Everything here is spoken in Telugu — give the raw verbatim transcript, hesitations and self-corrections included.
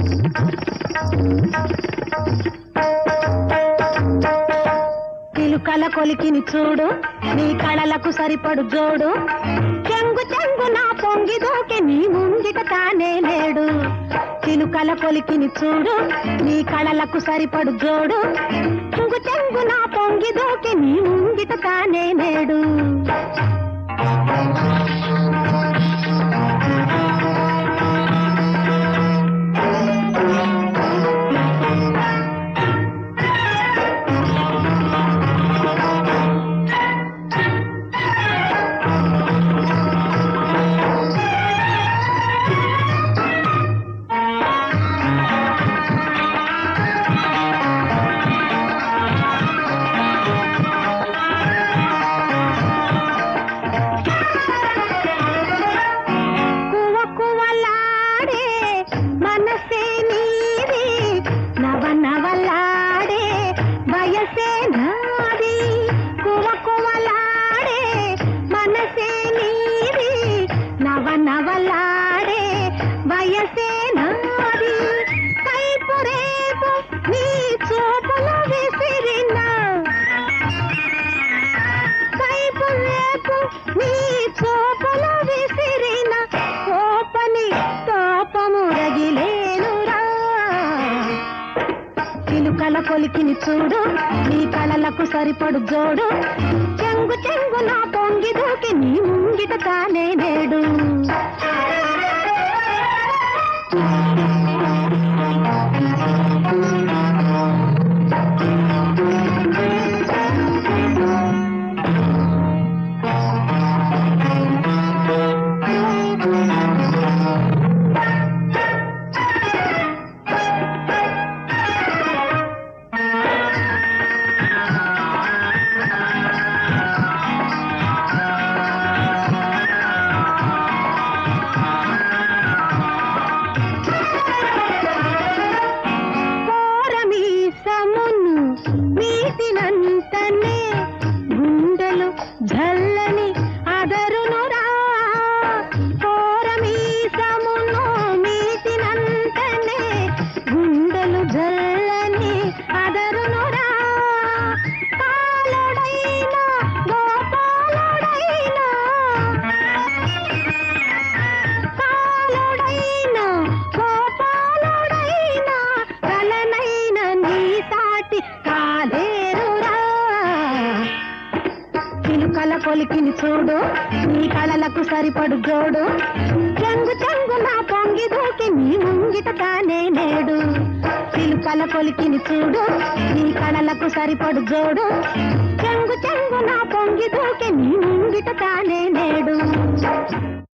చిలుకల కొలికిని చూడు, నీ కళలకు సరిపడు జోడు. చెంగు చెంగు నా పొంగి దూకి నీ ముంగిట తానే లేడు. చిలుకల కొలికిని చూడు, నీ కళలకు సరిపడు జోడు. చెంగు చెంగు నా పొంగి దూకి నీ ముంగిట తానే లేడు. నవలాడే వయసే నాది, కైపు రేపు నీ చూపుల విసిరిన, కైపు రేపు నీ చూపుల విసిరిన కోపని కోపము రగిలేనురా. చిలుకల కొలికిని చూడు, నీ కళలకు సరిపడు జోడు. చెంగు చెంగు నా పొంగి దూకి నీ ముంగిట తానే నేడు. మీటినంతనే గుండెలు జల్లని అదరునురా. కోరమీసమును మీటినంతనే గుండెలు జల్లని అదరునురా. కాలుడైనా గోపాలుడైనా, కాలుడైనా గోపాలుడైనా కలనైన నీ సాటి కాలేరురా. చిలుకల కొలికిని చూడు, నీ కళలకు సరిపడు జోడు. చెంగు చెంగు నా పొంగి దూకి నీ ముంగిట తానే నేడు. చిలుకల కొలికిని చూడు, నీ కళలకు సరిపడు జోడు. చెంగు చెంగు నా పొంగి దూకి నీ ముంగిట తానే నేడు.